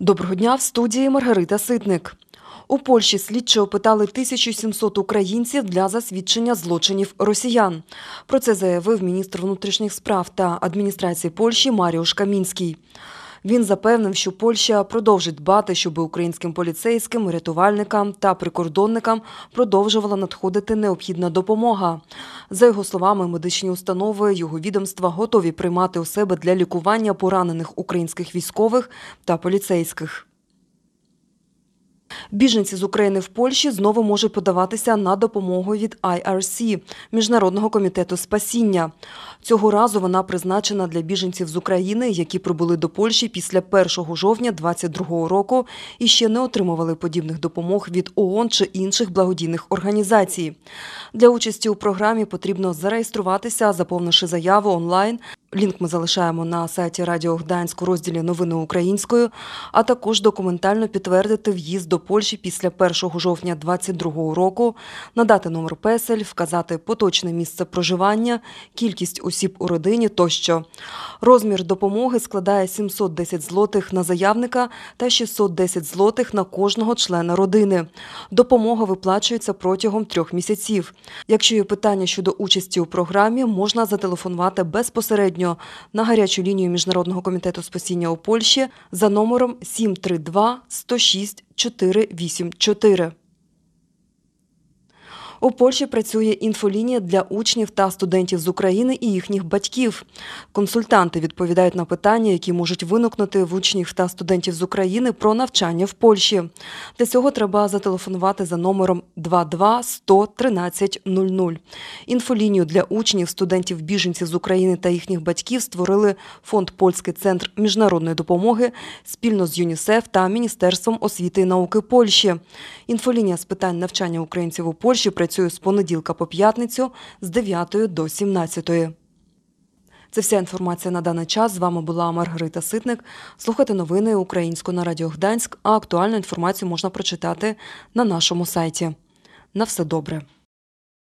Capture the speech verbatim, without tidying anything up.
Доброго дня, в студії Маргарита Ситник. У Польщі слідчі опитали тисячу сімсот українців для засвідчення злочинів росіян. Про це заявив міністр внутрішніх справ та адміністрації Польщі Маріуш Камінський. Він запевнив, що Польща продовжить дбати, щоб українським поліцейським, рятувальникам та прикордонникам продовжувала надходити необхідна допомога. За його словами, медичні установи його відомства готові приймати у себе для лікування поранених українських військових та поліцейських. Біженці з України в Польщі знову можуть подаватися на допомогу від ай ар сі – Міжнародного комітету спасіння. Цього разу вона призначена для біженців з України, які прибули до Польщі після першого жовтня двадцять другого року і ще не отримували подібних допомог від о о ен чи інших благодійних організацій. Для участі у програмі потрібно зареєструватися, заповнивши заяву онлайн. Лінк ми залишаємо на сайті Радіо Гданськ у розділі «Новини українською», а також документально підтвердити в'їзд до Польщі після першого жовтня двадцять другого року, надати номер песель, вказати поточне місце проживання, кількість осіб у родині тощо. Розмір допомоги складає сімсот десять злотих на заявника та шістсот десять злотих на кожного члена родини. Допомога виплачується протягом трьох місяців. Якщо є питання щодо участі у програмі, можна зателефонувати безпосередньо на гарячу лінію Міжнародного комітету спасіння у Польщі за номером сім три два сто шість чотири вісім чотири. У Польщі працює інфолінія для учнів та студентів з України і їхніх батьків. Консультанти відповідають на питання, які можуть виникнути в учнів та студентів з України про навчання в Польщі. Для цього треба зателефонувати за номером два два сто тринадцять нуль нуль. Інфолінію для учнів, студентів, біженців з України та їхніх батьків створили Фонд «Польський центр міжнародної допомоги» спільно з ЮНІСЕФ та Міністерством освіти і науки Польщі. Інфолінія з питань навчання українців у Польщі працює з понеділка по п'ятницю з дев'ятої до сімнадцятої. Це вся інформація на даний час. З вами була Маргарита Ситник. Слухайте новини українською на Радіо Гданськ, а актуальну інформацію можна прочитати на нашому сайті. На все добре.